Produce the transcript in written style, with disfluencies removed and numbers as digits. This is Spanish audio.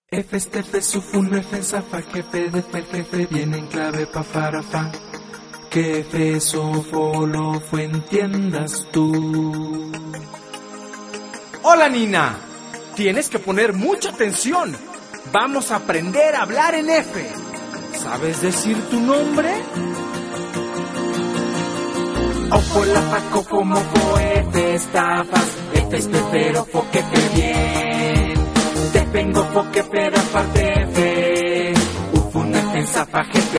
F este F sufun F zafa jefe de fer jefe viene en clave pa farafa. Que F sofolo fue entiendas tú. Hola Nina, tienes que poner mucha atención. Vamos a aprender a hablar en F. ¿Sabes decir tu nombre? Ofo la faco como fo F estafas. F es pero fo que fe bien. Te vengo fo que fe da parte F. Ufun F zafa jefe